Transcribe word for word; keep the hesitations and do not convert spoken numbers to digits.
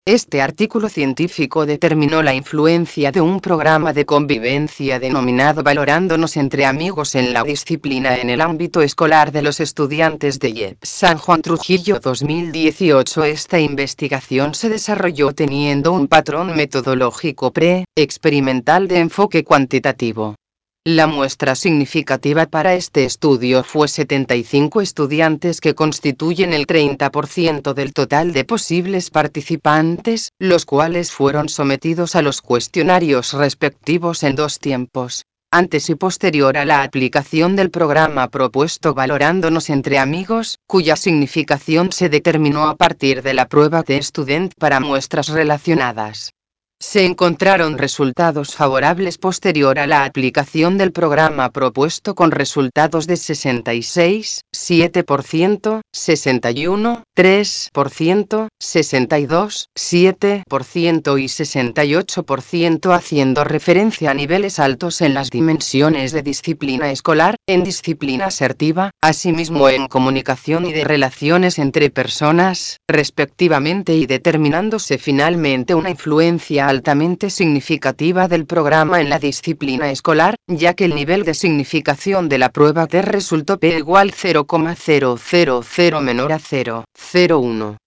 Este artículo científico determinó la influencia de un programa de convivencia denominado Valorándonos entre Amigos en la disciplina en el ámbito escolar de los estudiantes de I E P San Juan Trujillo dos mil dieciocho. Esta investigación se desarrolló teniendo un patrón metodológico pre-experimental de enfoque cuantitativo. La muestra significativa para este estudio fue setenta y cinco estudiantes, que constituyen el treinta por ciento del total de posibles participantes, los cuales fueron sometidos a los cuestionarios respectivos en dos tiempos, antes y posterior a la aplicación del programa propuesto Valorándonos entre Amigos, cuya significación se determinó a partir de la prueba de Student para muestras relacionadas. Se encontraron resultados favorables posterior a la aplicación del programa propuesto, con resultados de sesenta y seis punto siete por ciento, sesenta y uno punto tres por ciento, sesenta y dos punto siete por ciento y sesenta y ocho por ciento, haciendo referencia a niveles altos en las dimensiones de disciplina escolar, en disciplina asertiva, asimismo en comunicación y de relaciones entre personas, respectivamente, y determinándose finalmente una influencia altamente significativa del programa en la disciplina escolar, ya que el nivel de significación de la prueba T resultó P igual cero coma cero cero cero menor a cero coma cero uno.